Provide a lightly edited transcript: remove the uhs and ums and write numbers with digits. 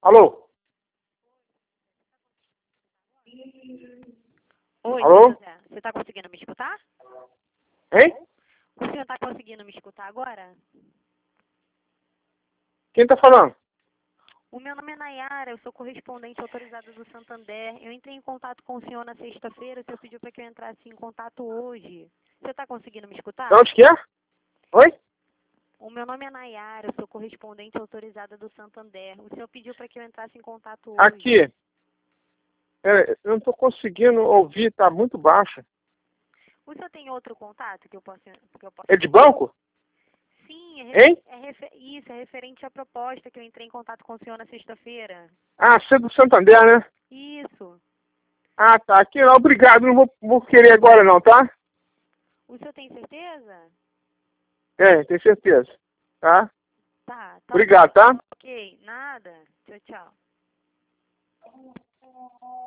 Alô? Oi, Alô? José. Você está conseguindo me escutar? Hein? O senhor está conseguindo me escutar agora? Quem tá falando? O meu nome é Nayara, eu sou correspondente autorizada do Santander. Eu entrei em contato com o senhor na sexta-feira, o senhor pediu para que eu entrasse em contato hoje. Você está conseguindo me escutar? De onde que é? Oi? O meu nome é Nayara, eu sou correspondente autorizada do Santander. O senhor pediu para que eu entrasse em contato hoje. Aqui. Eu não tô conseguindo ouvir, tá muito baixo. O senhor tem outro contato que eu possa... É de banco? Sim, Hein? isso, é referente à proposta que eu entrei em contato com o senhor na sexta-feira. Ah, você é do Santander, né? Isso. Ah, tá. Aqui não, obrigado. Não vou querer agora não, tá? O senhor tem certeza? Tenho certeza. Tá? Tá Obrigado, tá? ok. Nada. Tchau, tchau.